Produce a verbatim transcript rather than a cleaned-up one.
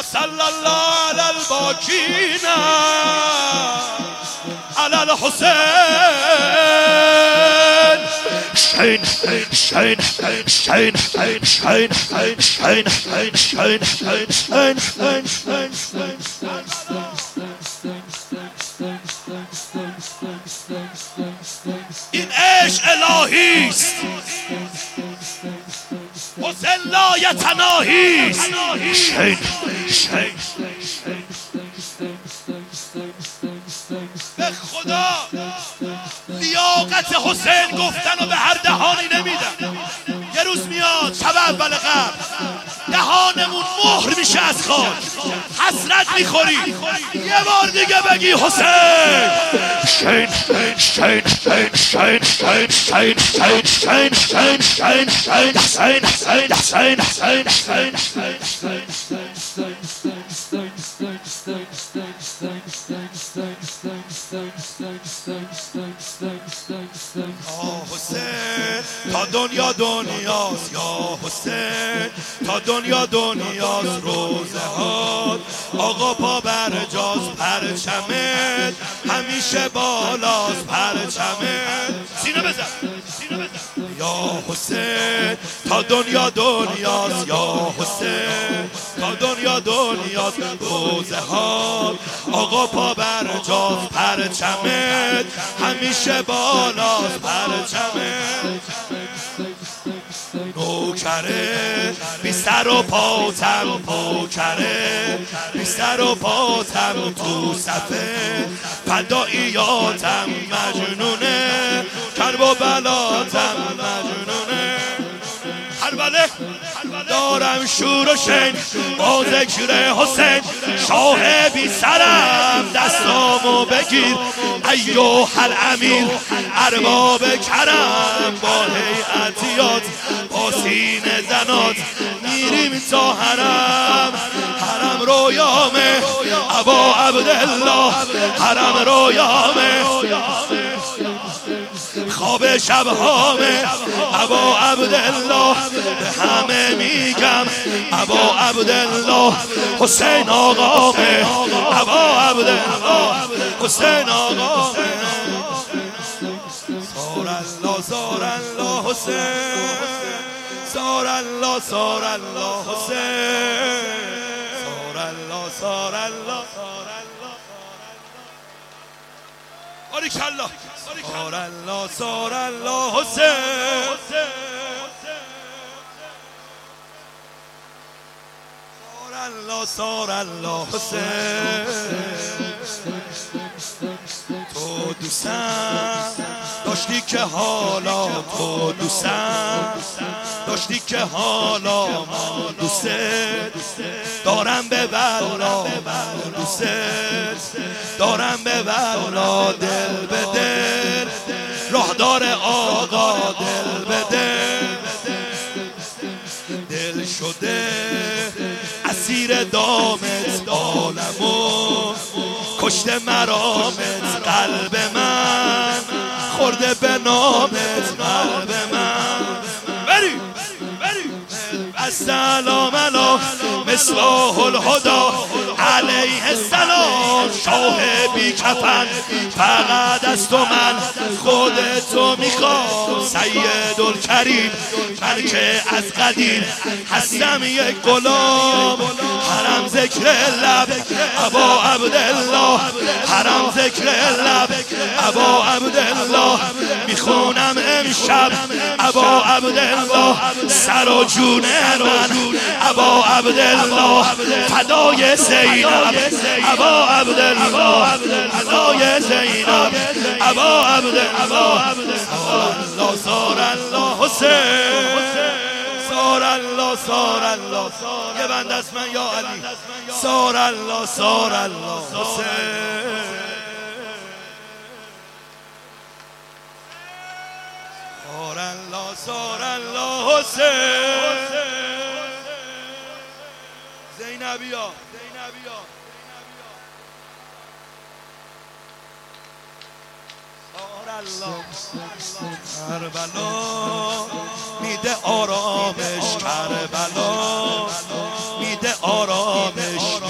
صلی الله علی الباکین علی الحسین. شین شین شین شین شین شین شین شین شین شین. این عشق الهی است، حسین لا یتناهی است. شین شین به خدا لیاقت حسین گفتن و به هر دهانی نمیدن. یه روز میاد شب اول قبل دهانمون مهر میشه از خاک، حسرت میخوری یه بار دیگه بگی حسین. شین شین شین شین شین شین شین شین شین شین شین شین شین شین شین یا حسین تا دنیا دنیاست، یا حسین تا دنیا دنیاست. روزه ها آقا پا بر جاز، پرچمت همیشه بالاست، پرچمت سینه بزن سینه بزن. یا حسین تا دنیا دنیاست، یا حسین تا دنیا دنیاست. روزه ها آقا پا بر جاز، پرچمت همیشه بالاست، پرچمت. نوکره بی سر و پاتم، نوکره بی سر و پاتم، تو صفه فداییاتم مجنونه، کرب و بلاتم مجنونه. کربله دارم شور و شین با ذکر حسین، شاه بی سرم دستامو بگیر ایوه الامیر، ارباب کرم با هیئتیات با سینه زنات میریم تا حرم. حرم رویامه ابا عبدالله، حرم رویامه خواب شبهامه ابا عبدالله. به همه میگم ابا عبدالله، حسین آقامه ابا عبدالله، حسین آقامه. سار الله سار الله حسین، سار الله سار الله حسین، سار الله سار الله باریکالله، سار الله سار الله حسین، سار الله سار الله حسین. تو دوستم داشتی که حالا، تو دوستم داشتی که حالا من دوست دارم به بلا، من دوست دارم به بلا. دل به دل راهدار آقا، دل به دل دل شده اسیر دامت، عالمو کشته مرامت، قلب من خورده به نامت، قلب من. بری بری السلام علی مصباح الهدی علیه السلام. شاه بی کفن فقط از تو من خودتو میخوام، سید الکریم من که از قدیم هستم یک غلام. حرم ذکر لب ابا عبدالله، حرم ذکر لب ابا عبدالله. میخونم امشب ابا عبدالله، سر و جون من ابا عبدالله، فدای زینب ابا عبدالله، فدای زینب ابا عبدالله. سار الله سار الله حسین، سار الله سار الله. یه بند از من یا علی، سار الله سار الله حسین، سار الله سار الله حسین. زینبیا زینبیا سار الله کربلا میده آرامش، کربلا میده آرامش.